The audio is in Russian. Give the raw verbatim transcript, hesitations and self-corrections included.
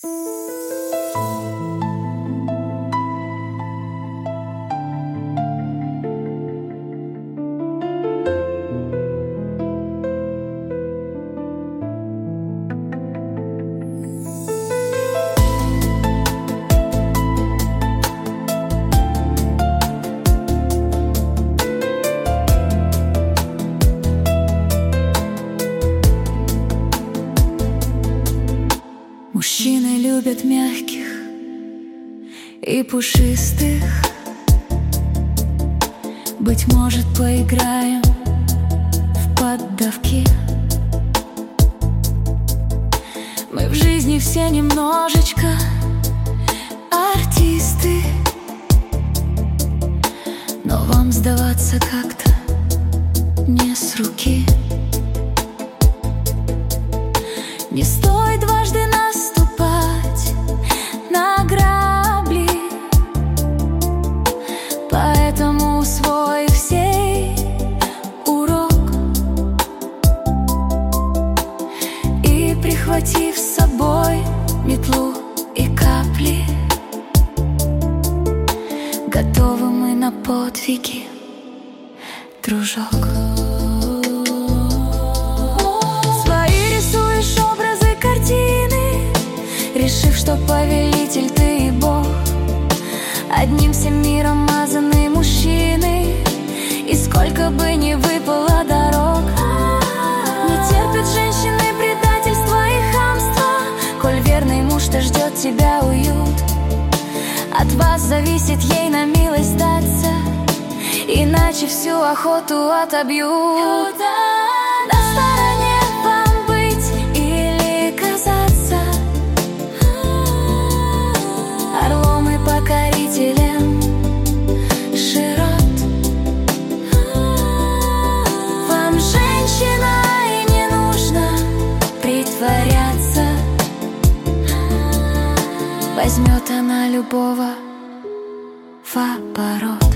Мужчины любят мягких и пушистых. Быть может, поиграем в поддавки. Мы в жизни все немножечко артисты, но вам сдаваться как-то не с руки. Не стоит дважды наступать на грабли, поэтому усвой всей урок и прихватив с собой метлу и капли, готовы мы на подвиги, дружок. Решив, что повелитель ты и Бог, одним всем миром мазанный мужчины, и сколько бы ни выпало дорог, не терпят женщины предательства и хамства. Коль верный муж-то ждет тебя уют, от вас зависит ей на милость сдаться, иначе всю охоту отобьют. На стороне вам быть или казаться орлом и покорителем широт. Вам, женщина, и не нужно притворяться, возьмет она любого в оборот.